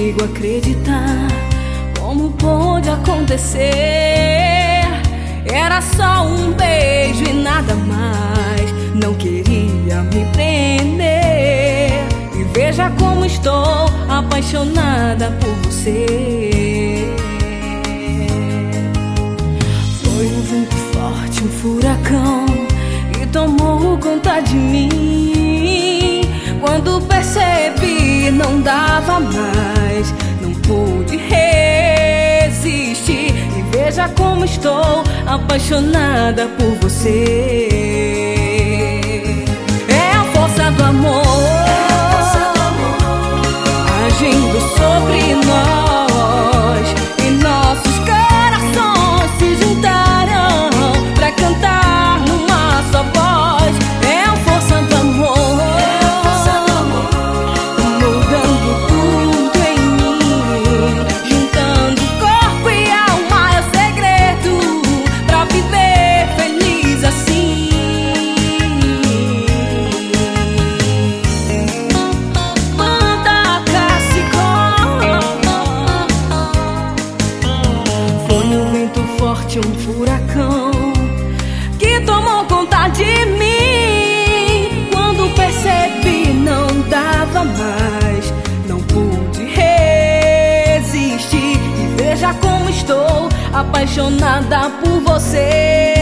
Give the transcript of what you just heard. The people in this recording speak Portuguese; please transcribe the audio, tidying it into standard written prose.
consigo acreditar. Como pôde acontecer? Era só um beijo e nada mais. Não queria me prender. E veja como estou apaixonada por você. Foi um vento forte, um furacão, que tomou conta de mim. Quando percebi, não dava mais, não pude resistir. E veja como estou apaixonada por você. É a força do amor, agindo sobre nós, e nossos corações se juntarão pra cantar numa só voz. É a força do amor, mudando tudo em mim, juntando corpo e alma. É o segredo pra viver feliz assim. Um furacão que tomou conta de mim. Quando percebi, não dava mais, não pude resistir. E veja como estou apaixonada por você.